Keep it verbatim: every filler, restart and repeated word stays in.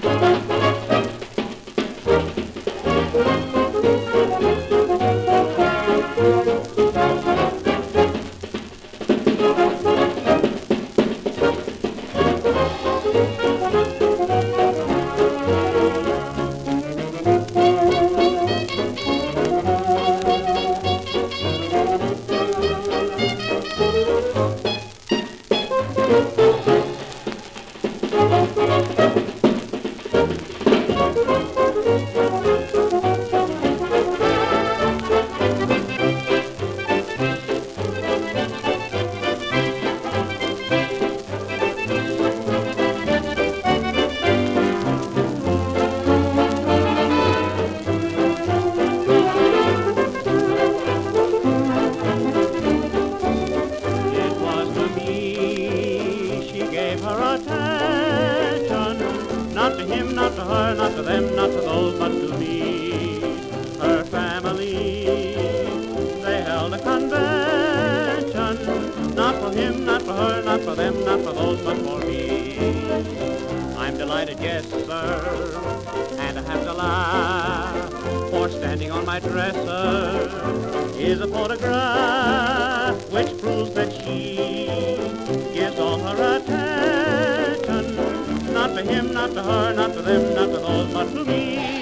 Her attention, not to him, not to her, not to them, not to those, but to me, her family. They held a convention, not for him, not for her, not for them, not for those, but for me. I'm delighted, yes, sir, and I have to laugh, for standing on my dresser is a photograph which proves that she gives all her attention, not to him, not to her, not to them, not to those, but to me.